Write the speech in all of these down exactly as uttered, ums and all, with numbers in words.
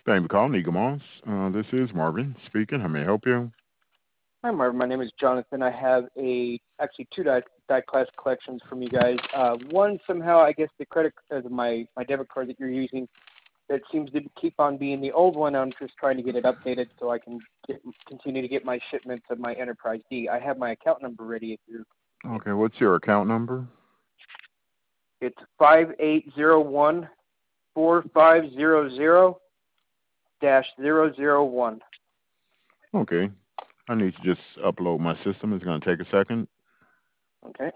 Thank you for calling Eagle Moss. Uh, this is Marvin speaking. How may I help you? Hi, Marvin. My name is Jonathan. I have a actually two die, die class collections from you guys. Uh, one somehow, I guess the credit uh, my my debit card that you're using, that seems to keep on being the old one. I'm just trying to get it updated so I can get, continue to get my shipments of my Enterprise D. I have my account number ready if you're. Okay, what's your account number? It's five eight zero one four five zero zero dash zero zero one. Okay, I need to just upload my system. It's going to take a second. Okay.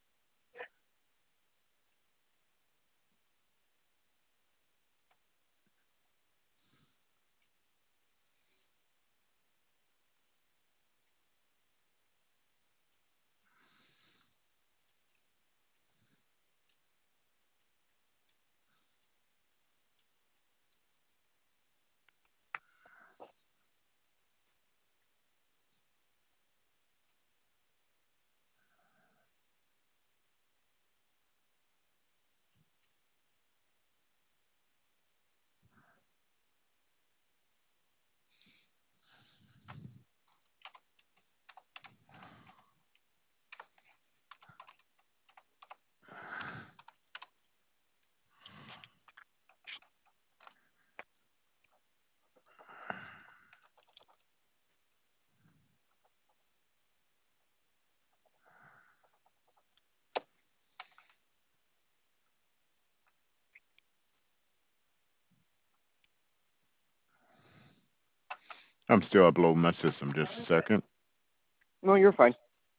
I'm still uploading my system. Just a second. No, you're fine.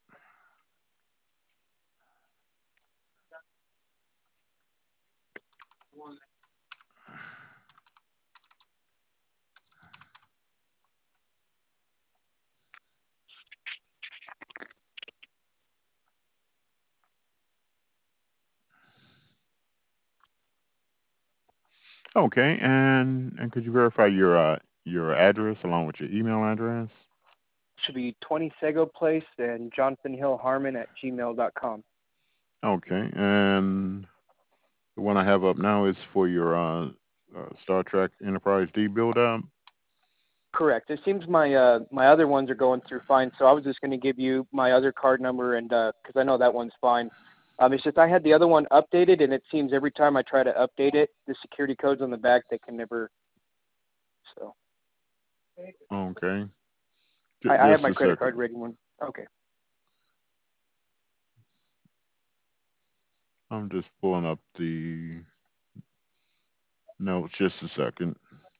Okay, and and could you verify your uh, your address along with your email address? Should be twenty Sego Place and Jonathan Hill Harmon at gmail dot com. Okay, and the one I have up now is for your uh, uh, Star Trek Enterprise D build up. Correct. It seems my uh my other ones are going through fine, so I was just going to give you my other card number and uh 'cause I know that one's fine. Um, it's just I had the other one updated, and it seems every time I try to update it, the security codes on the back they can never. So Okay, J- I, I have just my a credit second. card ready one. Okay. I'm just pulling up the notes. Just a second.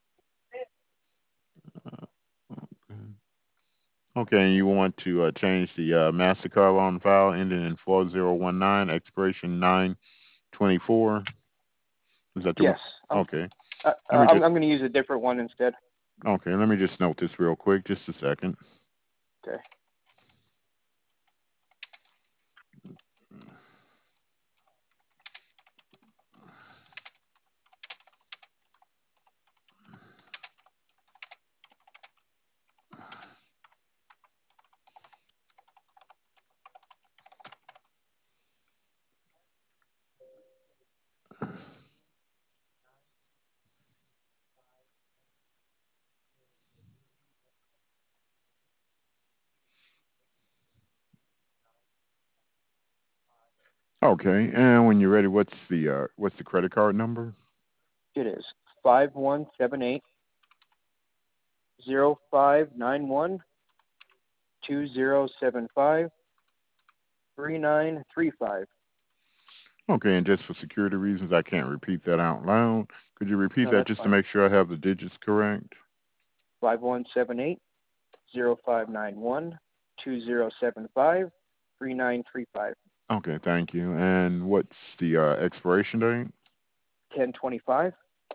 Uh, okay. Okay, and you want to uh, change the uh, Mastercard on file ending in four zero one nine, expiration nine twenty-four. Is that the one? Yes. Um. Okay. Uh, Let uh, me I'm just I'm going to use a different one instead. okay, let me just note this real quick, just a second. Okay. Okay, and when you're ready, what's the uh, what's the credit card number? It is five one seven eight zero five nine one two zero seven five three nine three five. Okay, and just for security reasons, I can't repeat that out loud. Could you repeat No, that that's just to fine. make sure I have the digits correct? Five one seven eight zero five nine one two zero seven five three nine three five. Okay, thank you. And what's the uh, expiration date? Ten twenty five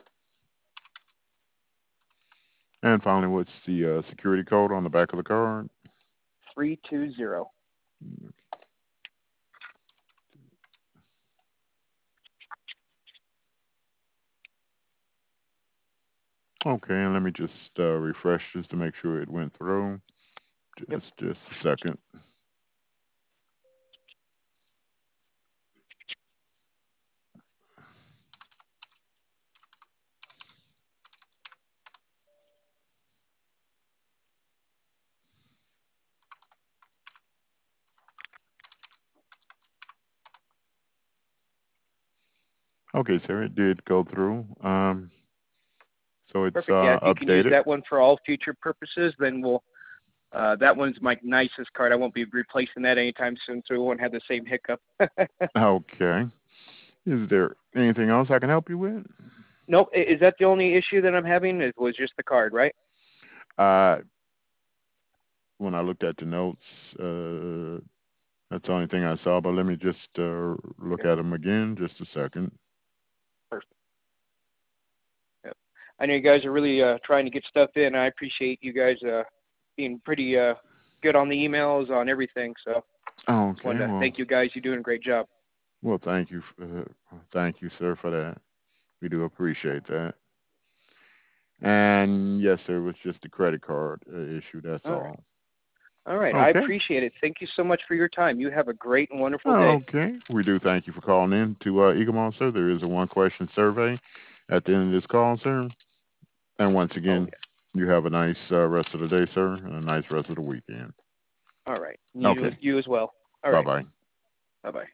And finally, what's the uh, security code on the back of the card? three two zero. Okay, and let me just uh, refresh just to make sure it went through. Yep. Just just a second. Okay, sir, it did go through. Um, so it's Perfect. Yeah, uh, if you can use updated. that one for all future purposes, then we'll. Uh, that one's my nicest card. I won't be replacing that anytime soon, so we won't have the same hiccup. Okay. Is there anything else I can help you with? Nope. Is that the only issue that I'm having? It was just the card, right? Uh, when I looked at the notes, uh, that's the only thing I saw. But let me just uh, look Okay. at them again. Just a second. Perfect. Yep. I know you guys are really uh, trying to get stuff in. I appreciate you guys uh, being pretty uh, good on the emails, on everything. So, Okay. wanted to Well, thank you guys. You're doing a great job. well, thank you. Uh, thank you, sir, for that. We do appreciate that. And yes, sir, it was just a credit card uh, issue. That's All right. all. All right. I Okay. appreciate it. Thank you so much for your time. You have a great and wonderful day. Okay. We do thank you for calling in to uh, Eaglemont, sir. There is a one question survey at the end of this call, sir. And once Oh, again, yeah. you have a nice uh, rest of the day, sir, and a nice rest of the weekend. All right. You, Okay. you as well. All Bye right. bye. Bye bye.